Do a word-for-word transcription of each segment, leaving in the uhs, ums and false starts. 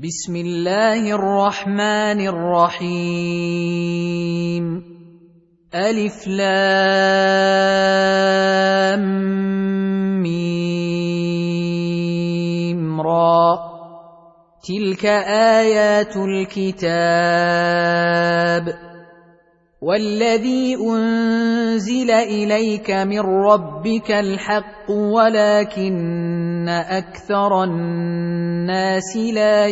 بسم الله الرحمن الرحيم ألف لام ميم را تلك آيات الكتاب والذي أنزل إليك من ربك الحق ولكن أكثر الناس لا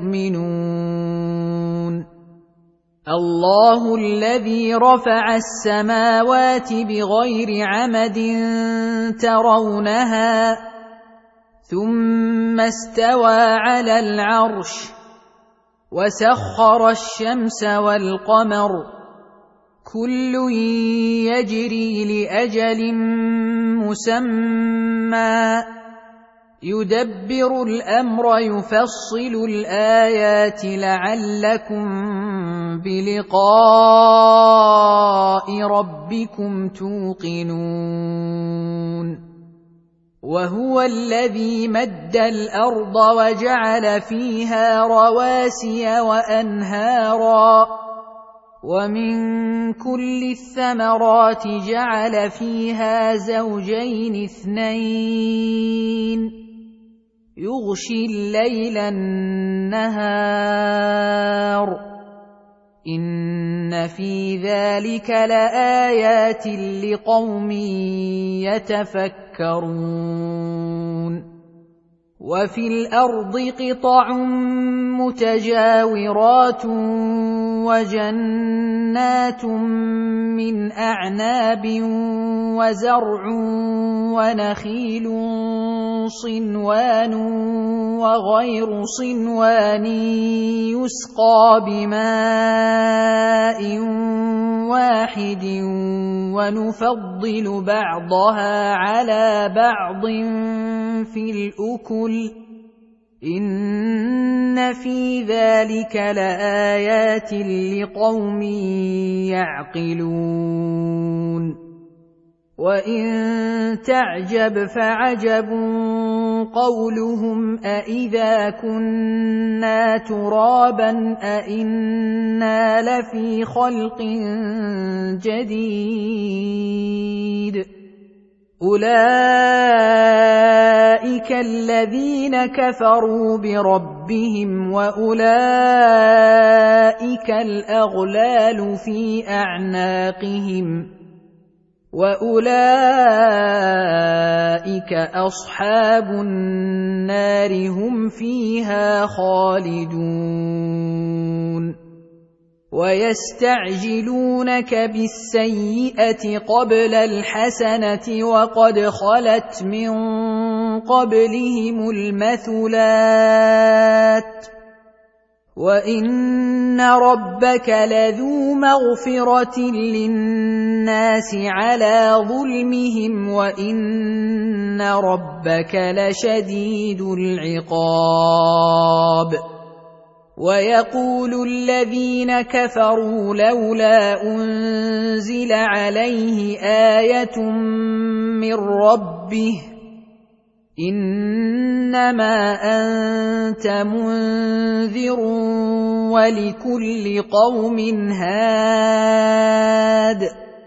يؤمنون الله الذي رفع السماوات بغير عمد ترونها ثم استوى على العرش وسخر الشمس والقمر كل يجري لأجل مسمى يدبر الأمر يفصل الآيات لعلكم بلقاء ربكم توقنون وهو الذي مد الأرض وجعل فيها رواسي وأنهارا ومن كل الثمرات جعل فيها زوجين اثنين يغشي الليل النهار إن في ذلك لآيات لقوم يتفكرون وفي الأرض قطع متجاورات وجنات من أعناب وزرع ونخيل صنوان وغير صنوان يسقى بماء واحد ونفضل بعضها على بعض في الأكل إن في ذلك لآيات لقوم يعقلون وإن تعجب فعجب قولهم أإذا كنا ترابا أإنا لفي خلق جديد أولئك الذين كفروا بربهم وأولئك الأغلال في أعناقهم وأولئك أصحاب النار هم فيها خالدون ويستعجلونك بالسيئة قبل الحسنة وقد خلت من قبلهم المثلات وإن ربك لذو مغفرة للناس على ظلمهم وإن ربك لشديد العقاب ويقول الذين كفروا لولا أنزل عليه آية من ربه إنما أنت منذر ولكل قوم هاد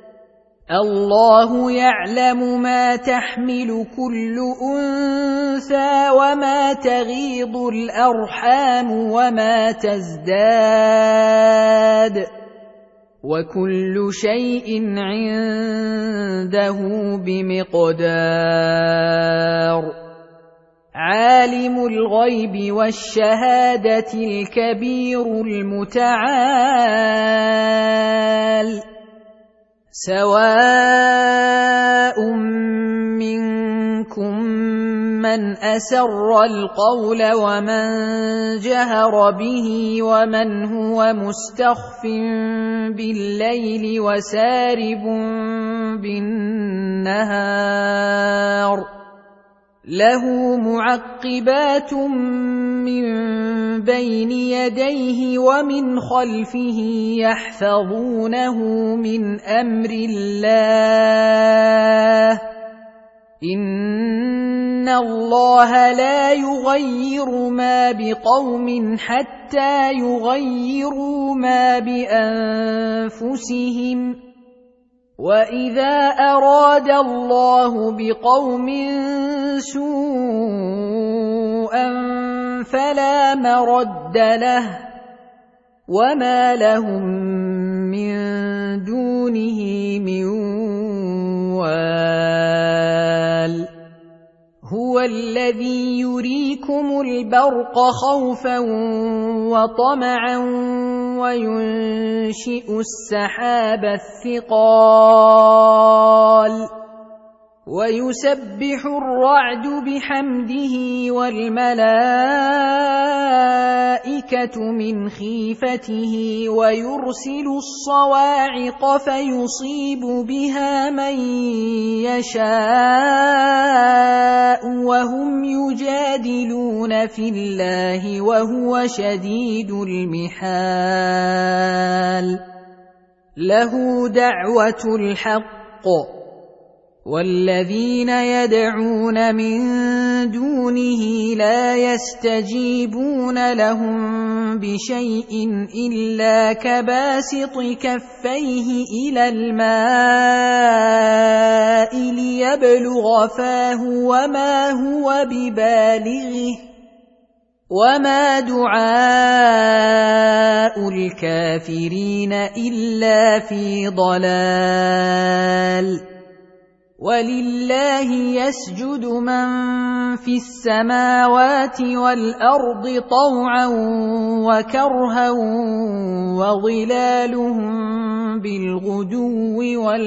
الله يعلم ما تحمل كل أنثى وما تغيض الأرحام وما تزداد وكل شيء عنده بمقدار عالم الغيب والشهادة الكبير المتعال سواء منكم من أسر القول ومن جهر به ومن هو مستخف بالليل وسارب بالنهار له معقبات من بين يديه ومن خلفه يحفظونه من أمر الله إن الله لا يغير ما بقوم حتى يغيروا ما بأنفسهم وإذا أراد الله بقوم سوءا فلا مرد له وما لهم من دونه من وال هو الذي يريكم البرق خوفا وطمعا وينشئ السحاب الثقال ويسبح الرعد بحمده والملائكة من خيفته ويرسل الصواعق فيصيب بها من يشاء وهم يجادلون في الله وهو شديد المحال له دعوة الحق والذين يدعون من دونه لا يستجيبون لهم بشيء إلا كباسط كفيه إلى الماء ليبلغ فاه وما هو ببالغه وما دعاء الكافرين إلا في ضلال ولله يسجد من في السماوات والأرض طوعا وكرها وظلالهم بالغدو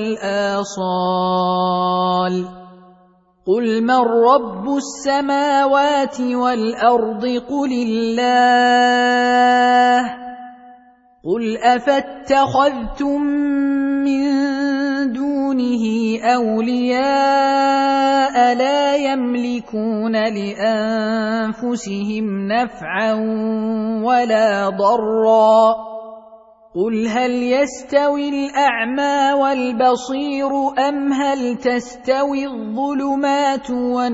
والآصال قل من رب السماوات والأرض قل الله قل أفاتخذتم من دونه أولياء لا يملكون لأنفسهم نفعا ولا ضرا قل هل يستوي الأعمى والبصير أم هل تستوي الظلمات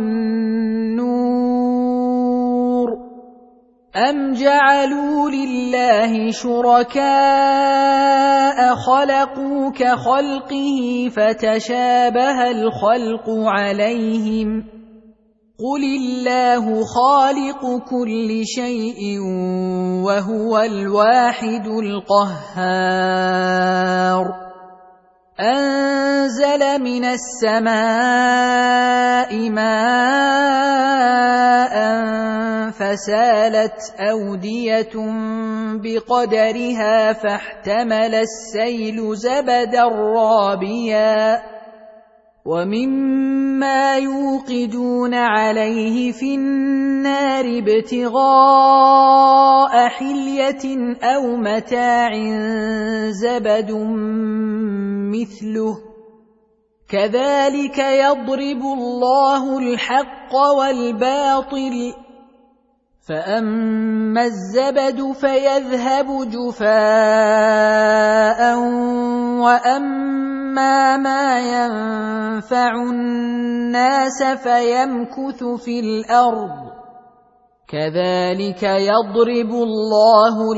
والنور أم جعلوا لله شركاء خلقوا كخلقه فتشابه الخلق عليهم قل الله خالق كل شيء وهو الواحد القهار أنزل من السماء ماء فسالت أودية بقدرها فاحتمل السيل زبدا رابيا ومما يوقدون عليه في النار ابتغاء حلية أو متاع زبد مثله كذلك يضرب الله الحق والباطل فأما الزبد فيذهب جفاء وأما ما ينفع الناس فيمكث في الأرض كذلك يضرب الله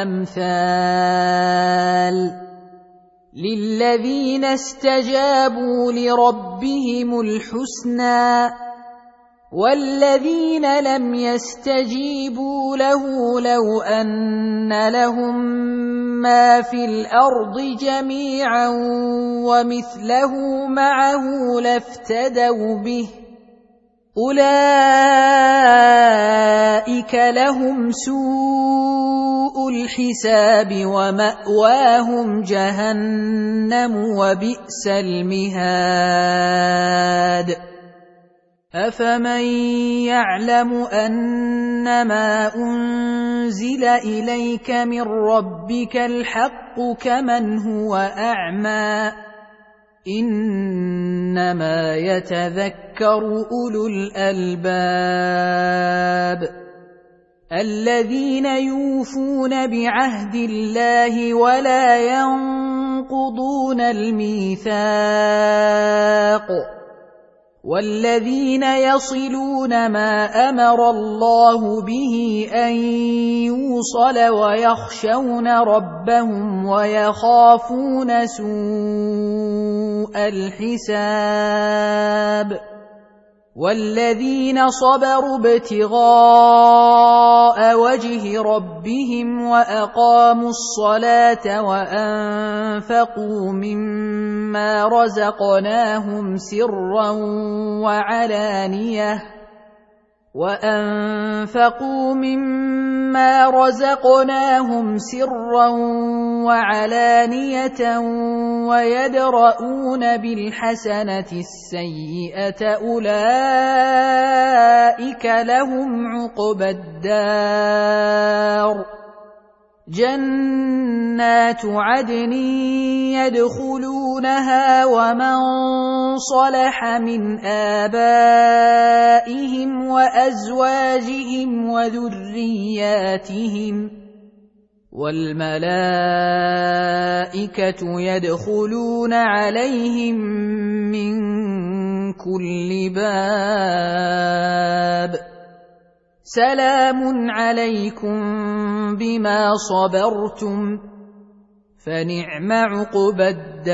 الأمثال للذين استجابوا لربهم الحسنى والذين لم يستجيبوا له لو أن لهم ما في الأرض جميعا ومثله معه لافتدوا به أولئك لهم سوء الحساب ومأواهم جهنم وبئس المهاد أفمن يعلم أنما أنزل إليك من ربك الحق كمن هو أعمى إنما يتذكر أولو الألباب الذين يوفون بعهد الله ولا ينقضون الميثاق والذين يصلون ما أمر الله به أن يوصل ويخشون ربهم ويخافون سوء الحساب والذين صبروا ابتغاء وجه ربهم وأقاموا الصلاة وأنفقوا مما رزقناهم سرا وعلانية وأنفقوا مما رزقناهم سرا وعلانية ويدرؤون بالحسنة السيئة أولئك لهم عقبى الدار جنات عدن يدخلونها ومن صلح من آبائهم وأزواجهم وذرياتهم والملائكة يدخلون عليهم من كل باب سلام عليكم بما صبرتم فنعم عقبى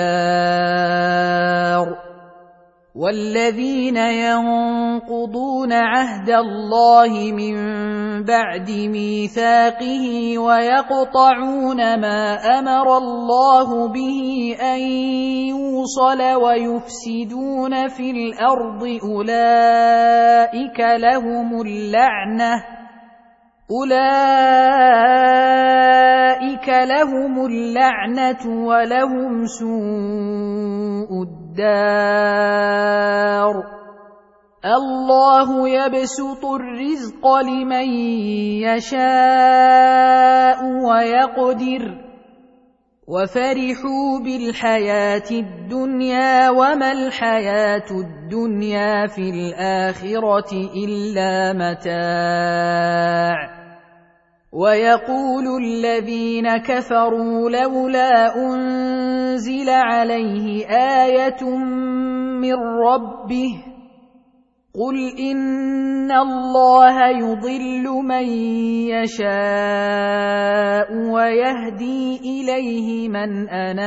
الدار والذين ينقضون عهد الله من بعد ميثاقه ويقطعون ما أمر الله به أن يوصل ويفسدون في الأرض أولئك لهم اللعنة أولئك لهم اللعنة ولهم سوء الدار الله يبسط الرزق لمن يشاء ويقدر وفرحوا بالحياة الدنيا وما الحياة الدنيا في الآخرة إلا متاع ويقول الذين كفروا لولا أنزل عليه آية من ربه قل إن الله يضل من يشاء ويهدي إليه من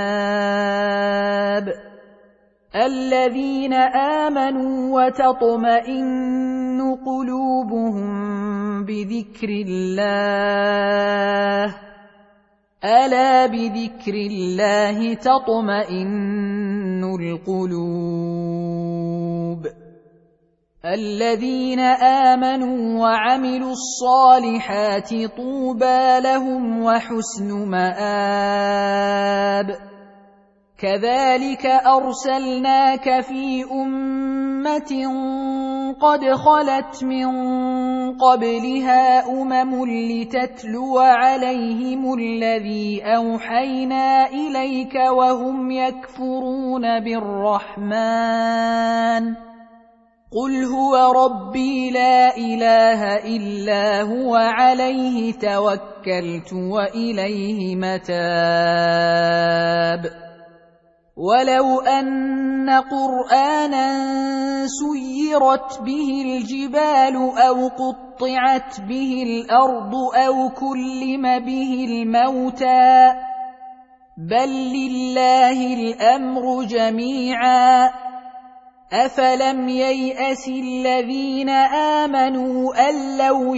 أناب الذين آمنوا وتطمئن قلوبهم بذكر الله ألا بذكر الله تطمئن القلوب الذين آمنوا وعملوا الصالحات طوبى لهم وحسن مآب كذلك أرسلناك في أمة قد خلت من قبلها أمم لتتلو عليهم الذي أوحينا إليك وهم يكفرون بالرحمن قل هو ربي لا إله إلا هو عليه توكلت وإليه متاب ولو أن قرآنا سيرت به الجبال أو قطعت به الأرض أو كلم به الموتى بل لله الأمر جميعا أفلم ييأس الذين آمنوا أن لو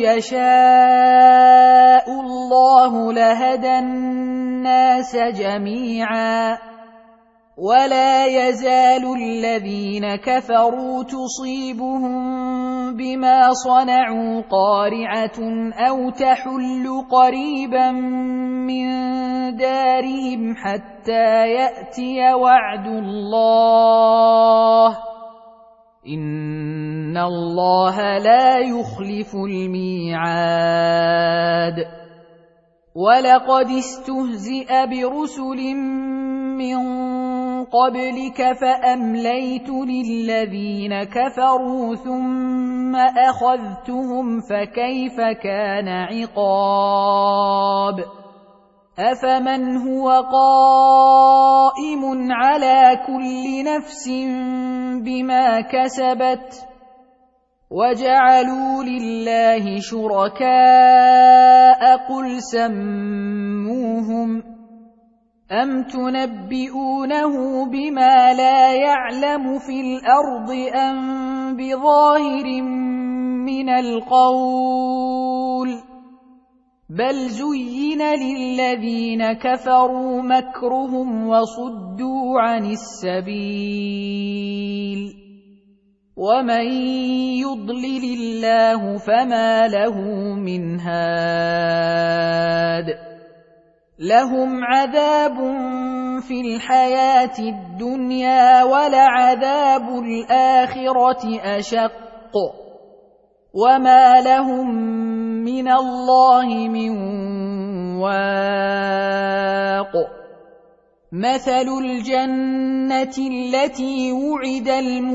يشاء الله لهدى الناس جميعا ولا يزال الذين كفروا تصيبهم بما صنعوا قارعة أو تحل قريبا من دارهم حتى يأتي وعد الله إن الله لا يخلف الميعاد ولقد استهزئ برسل من قبلك فأمليت للذين كفروا ثم أخذتهم فكيف كان عقاب أفمن هو قائم على كل نفس بما كسبت وجعلوا لله شركاء قل سموهم أم تنبئونه بما لا يعلم في الأرض أم بظاهر من القول بل زين للذين كفروا مكرهم وصدوا عن السبيل ومن يضلل الله فما له من هاد لهم عذاب في الحياة الدنيا ولعذاب الآخرة أشق وما لهم من الله من واق مثل الجنة التي وعد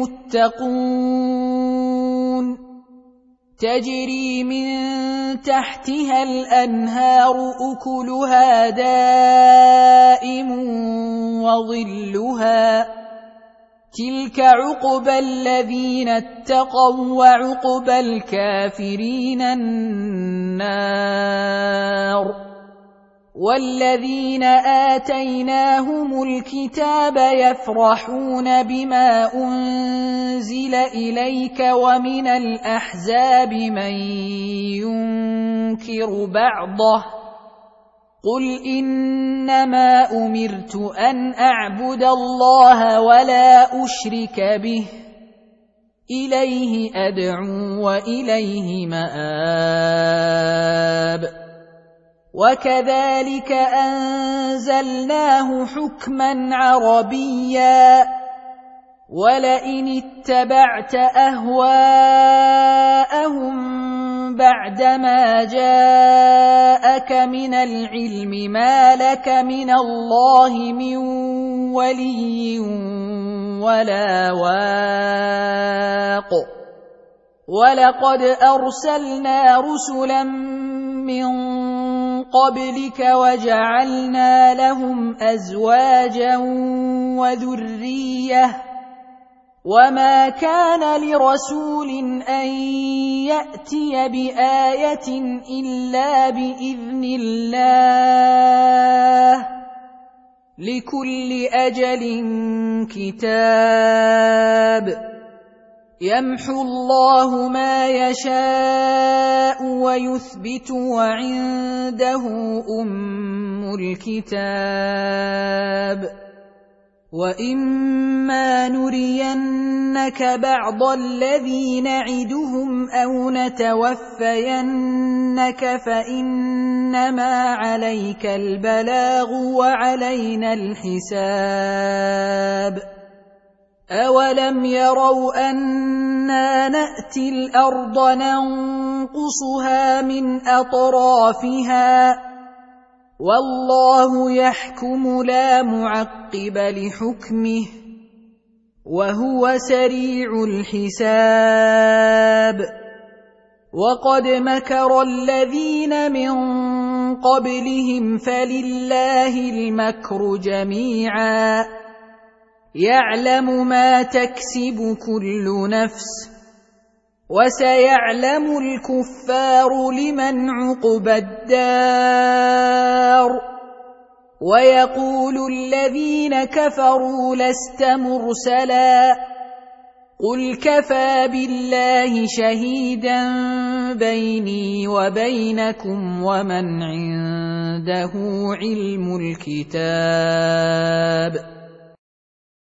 المتقون تجري من تحتها الأنهار أكلها دائم وظلها تلك عقبى الذين اتقوا وعقبى الكافرين النار والذين آتيناهم الكتاب يفرحون بما أنزل إليك ومن الأحزاب من ينكر بعضه قل إنما أمرت أن أعبد الله ولا أشرك به إليه أدعو وإليه مآب وكذلك أنزلناه حكما عربيا ولئن اتبعت أهواءهم بعدما جاءك من العلم ما لك من الله من ولي ولا واق ولقد أرسلنا رسلا من قبلك وجعلنا لهم أزواجا وذرية وما كان لرسول أن يأتي بآية إلا بإذن الله لكل أجل كتاب يمحو الله ما يشاء ويثبت وعنده أم الكتاب وإما نرينك بعض الذي نعدهم أو نتوفينك فإنما عليك البلاغ وعلينا الحساب أولم يروا أنا نأتي الأرض ننقصها من أطرافها والله يحكم لا معقب لحكمه وهو سريع الحساب وقد مكر الذين من قبلهم فلله المكر جميعا يعلم ما تكسب كل نفس وسيعلم الكفار لمن عقبى الدار ويقول الذين كفروا لست مرسلا قل كفى بالله شهيدا بيني وبينكم ومن عنده علم الكتاب